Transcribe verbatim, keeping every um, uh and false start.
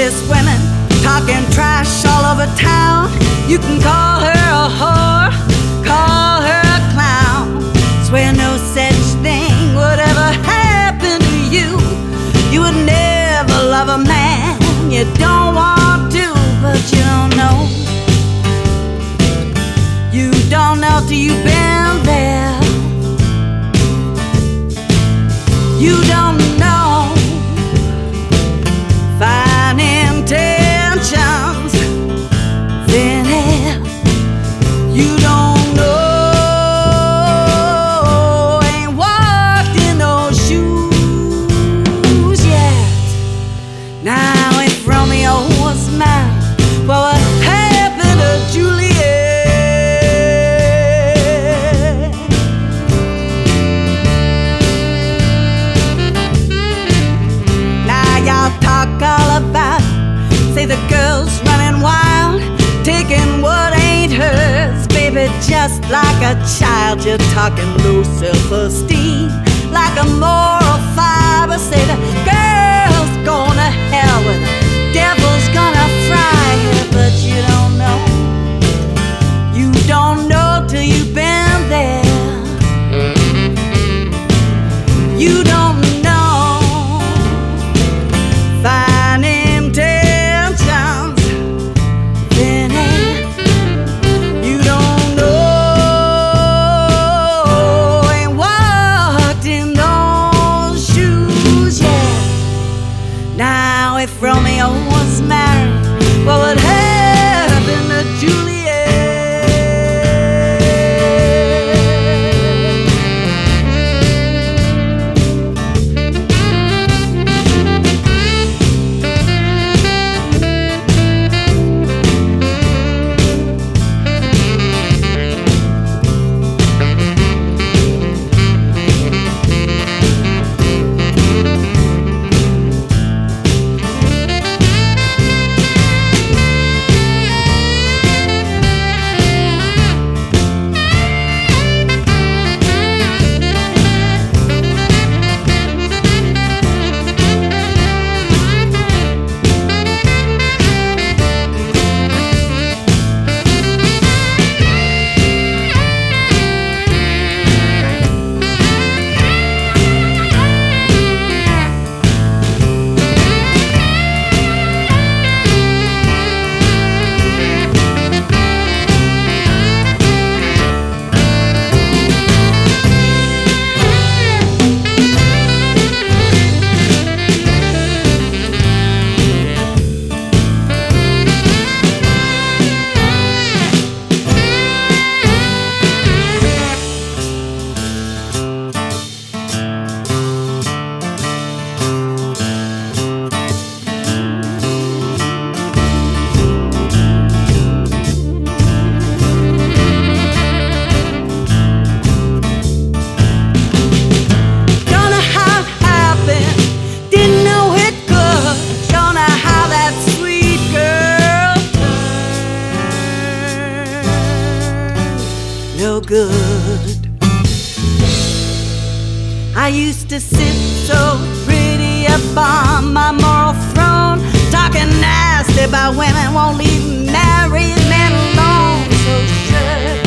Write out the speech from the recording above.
prettiest women, talking trash all over town. You can call her a whore, call her a clown. Swear no such thing would ever happen to you. You would never love a man you don't want to, but you don't know. You don't know till you've been there. You don't know. Fine intentions, then hell. You don't know. Ain't walked in those shoes yet. Now if Romeo was mine, what would happen to Juliet? Talk all about, say the girl's running wild, taking what ain't hers. Baby, just like a child, you're talking low self-esteem, like a moral fiber. Say the girl's going to hell with her, devil's gonna fry her, but you don't know. You don't know till you've been there. You don't know. Fine intentions, then you don't know. Ain't walked in those shoes yet. Now if Romeo was married, what would happen to Juliet? No good. I used to sit so pretty up on my moral throne, talking nasty about women, won't leave married men alone. So sure